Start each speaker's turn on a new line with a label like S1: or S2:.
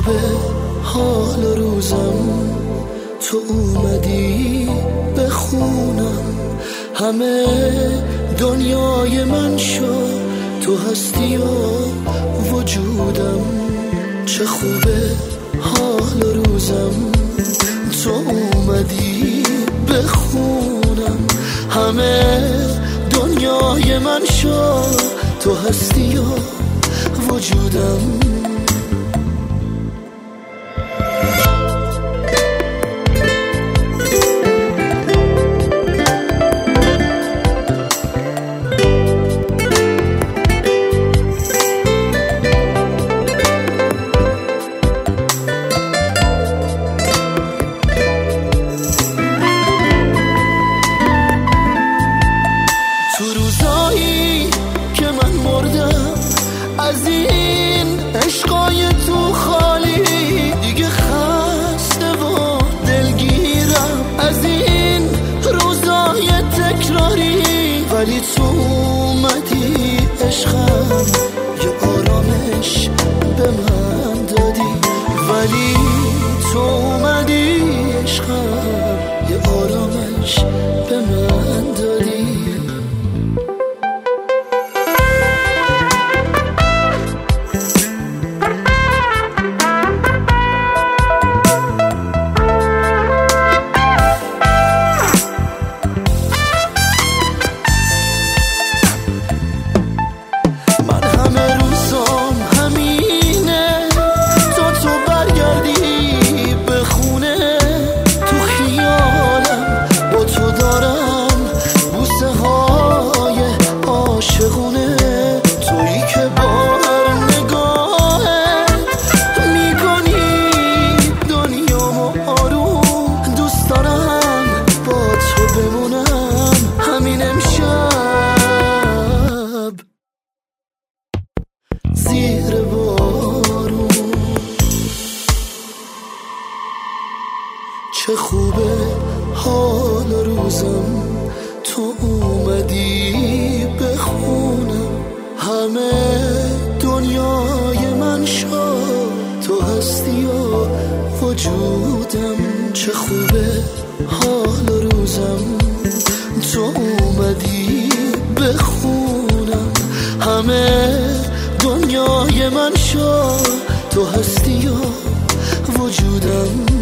S1: خوبه حال روزم، تو اومدی بخونم، همه دنیای من شد، تو هستی و وجودم. چه خوبه حال روزم، تو اومدی بخونم، همه دنیای من شد، تو هستی و وجودم. تو روزایی که من مردم از این عشقای تو خالی، دیگه خسته و دلگیرم از این روزای تکراری، ولی تو اومدی عشقم یه آرامش به من دادی، ولی تو اومدی عشقم یه آرامش به من دادی. تویی که با هر نگاهت میکنی دنیامو آروم، دوست دارم با تو بمونم همین امشب زیر بارون. چه خوبه حال روزم، تو اومدی بخونم، همه دنیای من شد، تو هستی و وجودم. چه خوبه حال روزم، تو اومدی بخونم، همه دنیای من شد، تو هستی و وجودم.